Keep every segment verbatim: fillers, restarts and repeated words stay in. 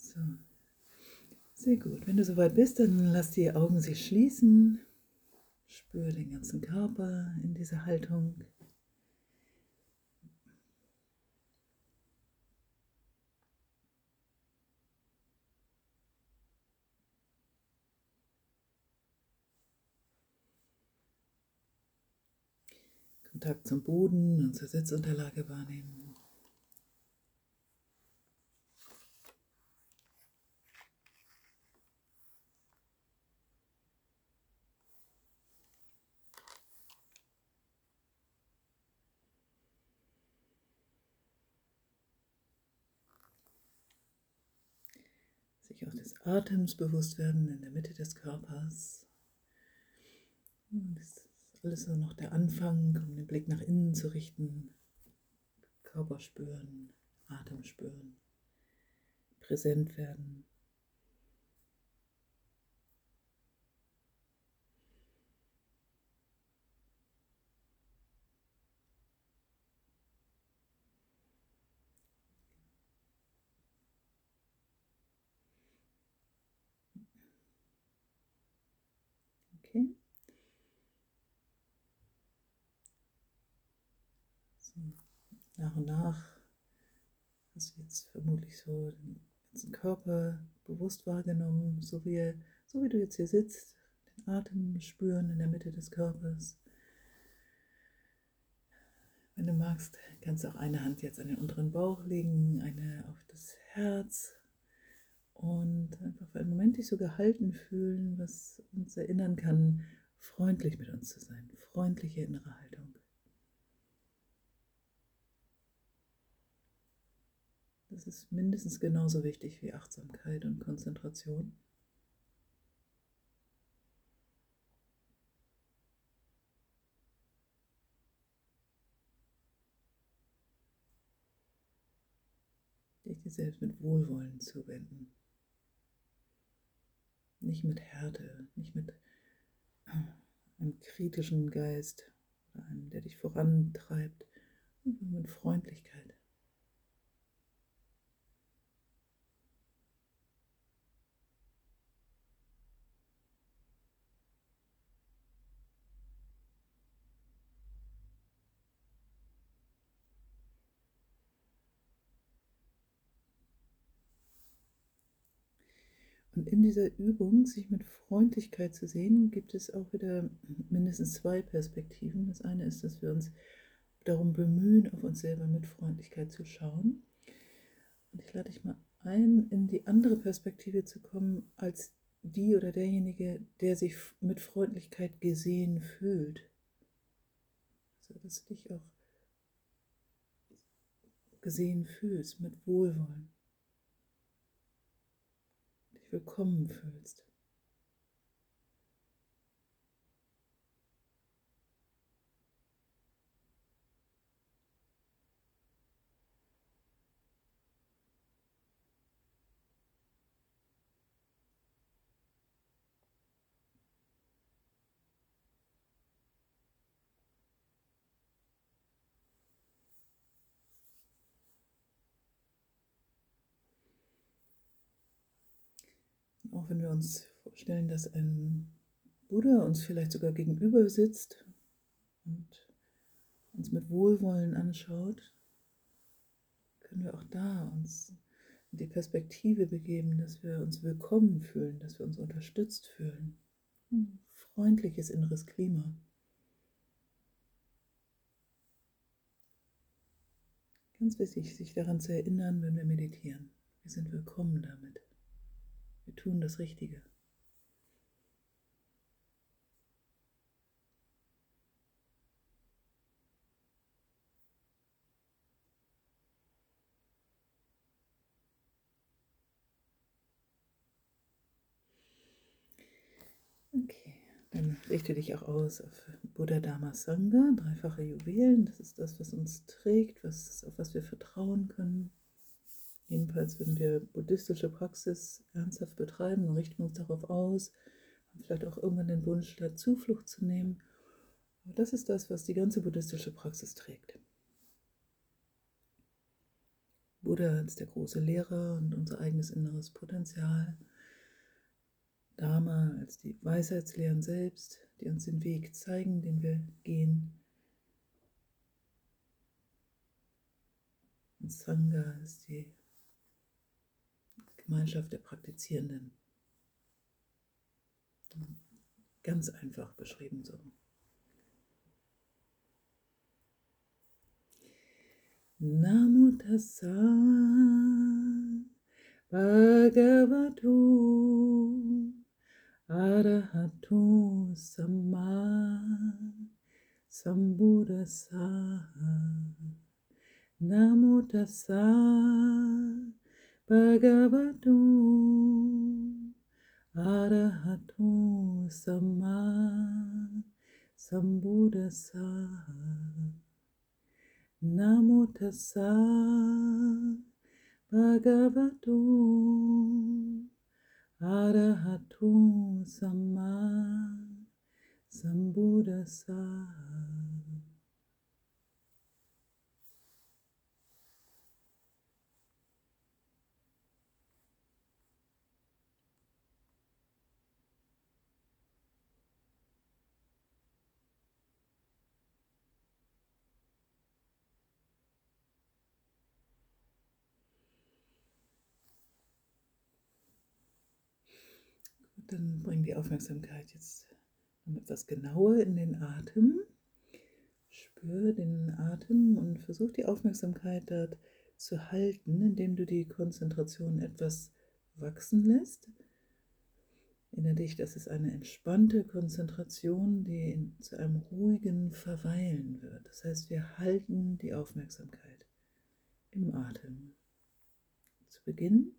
So, sehr gut. Wenn du soweit bist, dann lass die Augen sich schließen. Spür den ganzen Körper in dieser Haltung. Kontakt zum Boden und zur Sitzunterlage wahrnehmen. Sich auch des Atems bewusst werden in der Mitte des Körpers. Und das ist alles so noch der Anfang, um den Blick nach innen zu richten. Körper spüren, Atem spüren, präsent werden. Okay. So, nach und nach hast du jetzt vermutlich so den ganzen Körper bewusst wahrgenommen, so wie, so wie du jetzt hier sitzt, den Atem spüren in der Mitte des Körpers. Wenn du magst, kannst du auch eine Hand jetzt an den unteren Bauch legen, eine auf das Herz und einfach für einen Moment dich so gehalten fühlen, was uns erinnern kann, freundlich mit uns zu sein, freundliche innere Haltung. Das ist mindestens genauso wichtig wie Achtsamkeit und Konzentration. Dich dir selbst mit Wohlwollen zuwenden. Nicht mit Härte, nicht mit einem kritischen Geist oder einem, der dich vorantreibt, sondern mit Freundlichkeit. Und in dieser Übung, sich mit Freundlichkeit zu sehen, gibt es auch wieder mindestens zwei Perspektiven. Das eine ist, dass wir uns darum bemühen, auf uns selber mit Freundlichkeit zu schauen. Und ich lade dich mal ein, in die andere Perspektive zu kommen, als die oder derjenige, der sich mit Freundlichkeit gesehen fühlt. Also, dass du dich auch gesehen fühlst, mit Wohlwollen. Dich willkommen fühlst. Auch wenn wir uns vorstellen, dass ein Buddha uns vielleicht sogar gegenüber sitzt und uns mit Wohlwollen anschaut, können wir auch da uns in die Perspektive begeben, dass wir uns willkommen fühlen, dass wir uns unterstützt fühlen. Ein freundliches inneres Klima. Ganz wichtig, sich daran zu erinnern, wenn wir meditieren. Wir sind willkommen damit. Wir tun das Richtige. Okay, dann richte dich auch aus auf Buddha, Dharma, Sangha, dreifache Juwelen. Das ist das, was uns trägt, was, auf was wir vertrauen können. Jedenfalls, wenn wir buddhistische Praxis ernsthaft betreiben, dann richten wir uns darauf aus, haben vielleicht auch irgendwann den Wunsch, da Zuflucht zu nehmen. Aber das ist das, was die ganze buddhistische Praxis trägt. Buddha als der große Lehrer und unser eigenes inneres Potenzial. Dharma als die Weisheitslehren selbst, die uns den Weg zeigen, den wir gehen. Und Sangha ist die Gemeinschaft der Praktizierenden. Ganz einfach beschrieben so. Namo Tassa Bhagavato Arahato Samma Sambuddhassa. Namo Tassa Bhagavato Arahato Samma Sambuddhassa. Namo Tassa Bhagavato Arahato Samma Sambuddhassa. Dann bring die Aufmerksamkeit jetzt noch etwas genauer in den Atem. Spür den Atem und versuch die Aufmerksamkeit dort zu halten, indem du die Konzentration etwas wachsen lässt. Erinnere dich, das ist eine entspannte Konzentration, die in, zu einem ruhigen Verweilen wird. Das heißt, wir halten die Aufmerksamkeit im Atem. Zu Beginn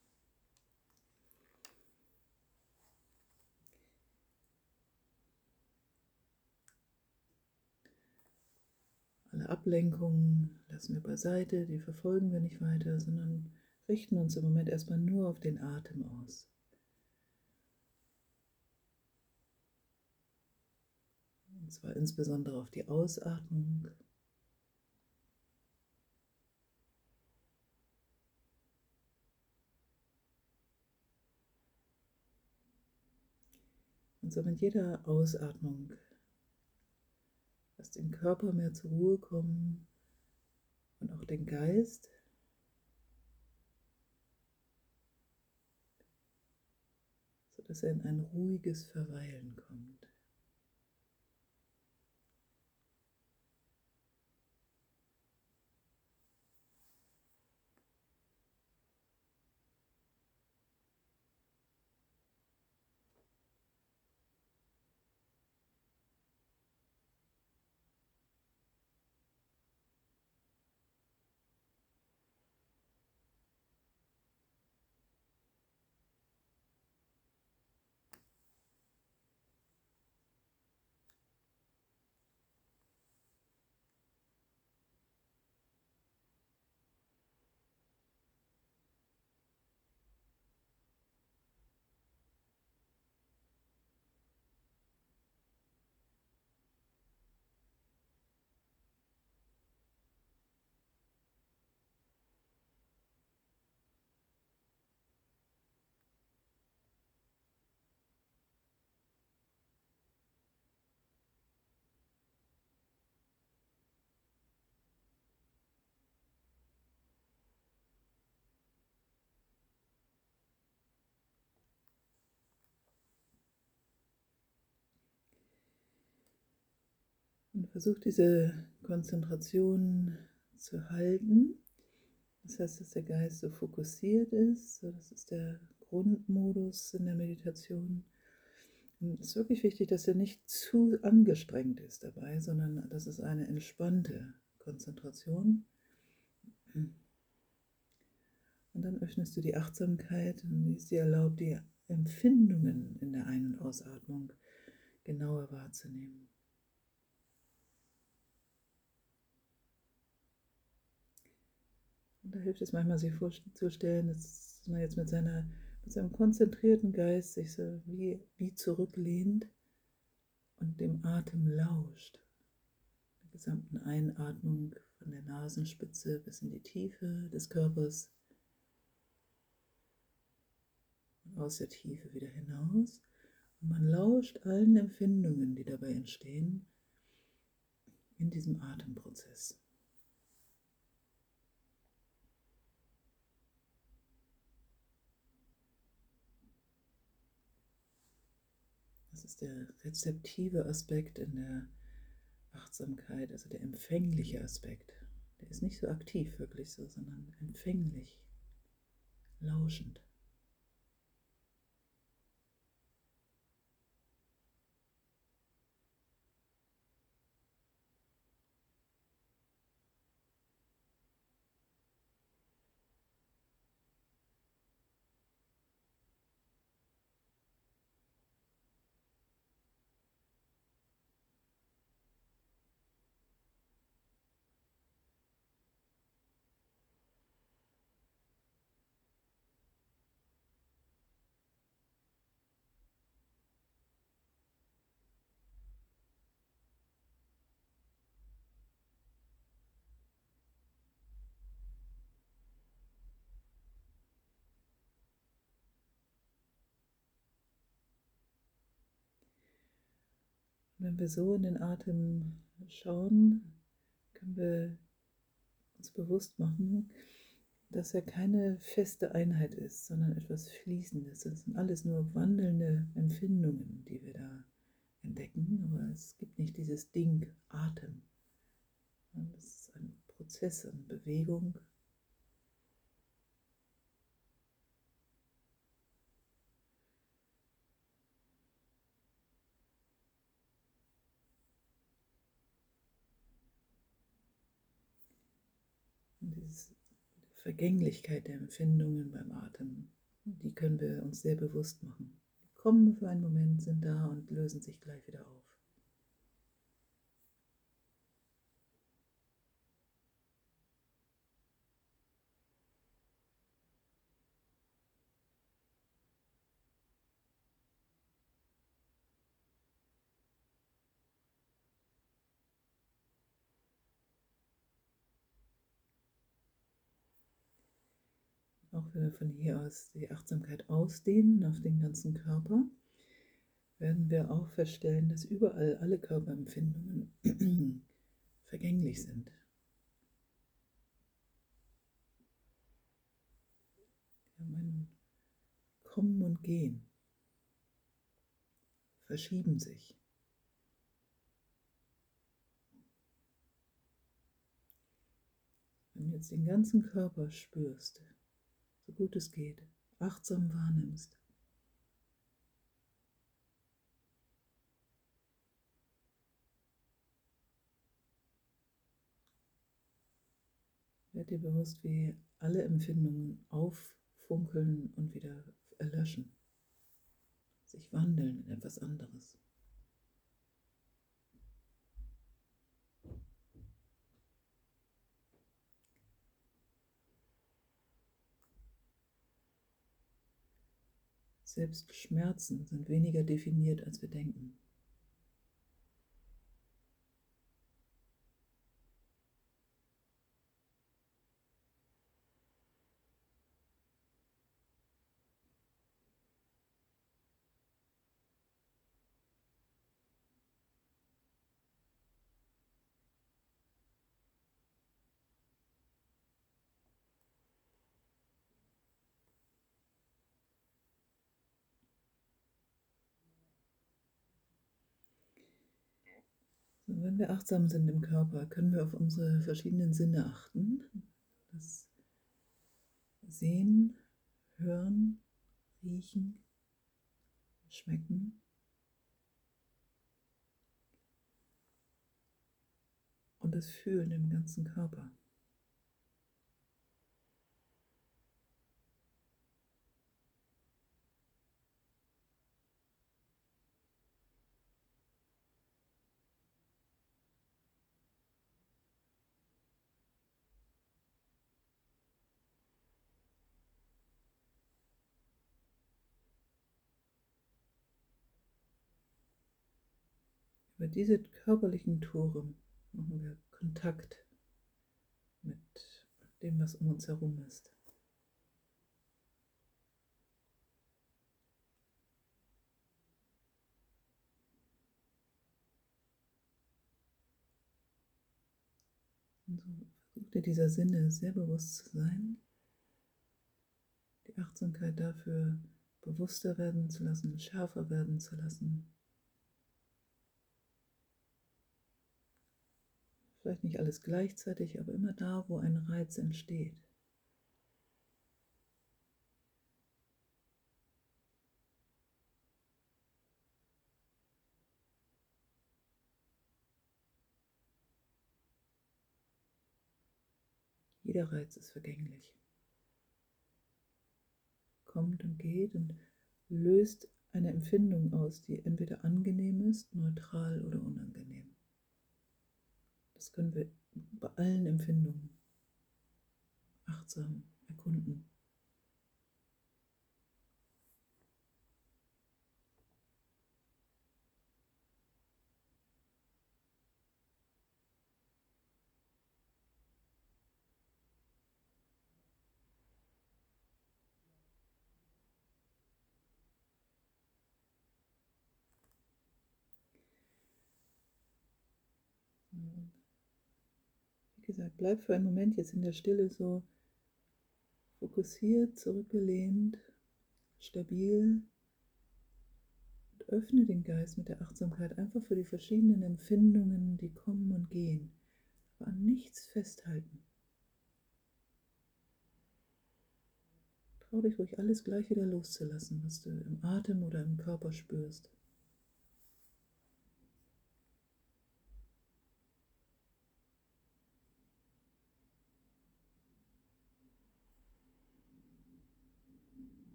alle Ablenkungen lassen wir beiseite, die verfolgen wir nicht weiter, sondern richten uns im Moment erstmal nur auf den Atem aus. Und zwar insbesondere auf die Ausatmung. Und so mit jeder Ausatmung lass den Körper mehr zur Ruhe kommen und auch den Geist. Sodass er in ein ruhiges Verweilen kommt. Und versuch diese Konzentration zu halten. Das heißt, dass der Geist so fokussiert ist. So, das ist der Grundmodus in der Meditation. Und es ist wirklich wichtig, dass er nicht zu angestrengt ist dabei, sondern das ist eine entspannte Konzentration. Und dann öffnest du die Achtsamkeit und es dir erlaubt, die Empfindungen in der Ein- und Ausatmung genauer wahrzunehmen. Und da hilft es manchmal, sich vorzustellen, dass man jetzt mit, seiner, mit seinem konzentrierten Geist sich so wie, wie zurücklehnt und dem Atem lauscht. Der gesamten Einatmung von von der Nasenspitze bis in die Tiefe des Körpers und aus der Tiefe wieder hinaus. Und man lauscht allen Empfindungen, die dabei entstehen, in diesem Atemprozess. Das ist der rezeptive Aspekt in der Achtsamkeit, also der empfängliche Aspekt. Der ist nicht so aktiv wirklich so, sondern empfänglich, lauschend. Wenn wir so in den Atem schauen, können wir uns bewusst machen, dass er keine feste Einheit ist, sondern etwas Fließendes. Das sind alles nur wandelnde Empfindungen, die wir da entdecken, aber es gibt nicht dieses Ding Atem. Das ist ein Prozess, eine Bewegung. Und diese Vergänglichkeit der Empfindungen beim Atmen, die können wir uns sehr bewusst machen. Die kommen für einen Moment, sind da und lösen sich gleich wieder auf. Auch wenn wir von hier aus die Achtsamkeit ausdehnen auf den ganzen Körper, werden wir auch feststellen, dass überall alle Körperempfindungen vergänglich sind. Wir haben ein Kommen und Gehen, verschieben sich. Wenn du jetzt den ganzen Körper spürst, so gut es geht, achtsam wahrnimmst, werd dir bewusst, wie alle Empfindungen auffunkeln und wieder erlöschen, sich wandeln in etwas anderes. Selbst Schmerzen sind weniger definiert, als wir denken. Und wenn wir achtsam sind im Körper, können wir auf unsere verschiedenen Sinne achten. Das Sehen, Hören, Riechen, Schmecken. Und das Fühlen im ganzen Körper. Über diese körperlichen Tore machen wir Kontakt dem, was um uns herum ist. Und so versuch dir dieser Sinne sehr bewusst zu sein, die Achtsamkeit dafür bewusster werden zu lassen, schärfer werden zu lassen. Vielleicht nicht alles gleichzeitig, aber immer da, wo ein Reiz entsteht. Jeder Reiz ist vergänglich. Kommt und geht und löst eine Empfindung aus, die entweder angenehm ist, neutral oder unangenehm. Das können wir bei allen Empfindungen achtsam erkunden. Wie gesagt, bleib für einen Moment jetzt in der Stille so fokussiert, zurückgelehnt, stabil und öffne den Geist mit der Achtsamkeit einfach für die verschiedenen Empfindungen, die kommen und gehen, aber an nichts festhalten. Trau dich ruhig alles gleich wieder loszulassen, was du im Atem oder im Körper spürst.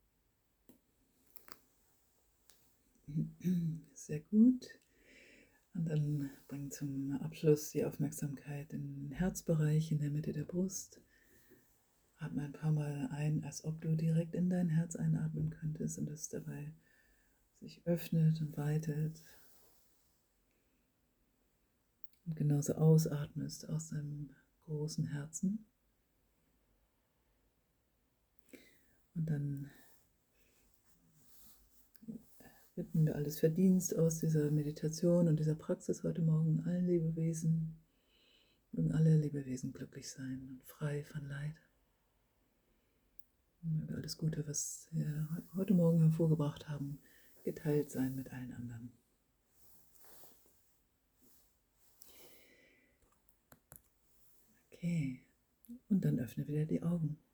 Sehr gut. Und dann bring zum Abschluss die Aufmerksamkeit in den Herzbereich, in der Mitte der Brust. Atme ein paar Mal ein, als ob du direkt in dein Herz einatmen könntest und es dabei sich öffnet und weitet. Und genauso ausatmest aus deinem großen Herzen. Und dann bitten wir alles Verdienst aus dieser Meditation und dieser Praxis heute Morgen allen Lebewesen. Mögen alle Lebewesen glücklich sein und frei von Leid. Und möge alles Gute, was wir heute Morgen hervorgebracht haben, geteilt sein mit allen anderen. Okay, und dann öffne wieder die Augen.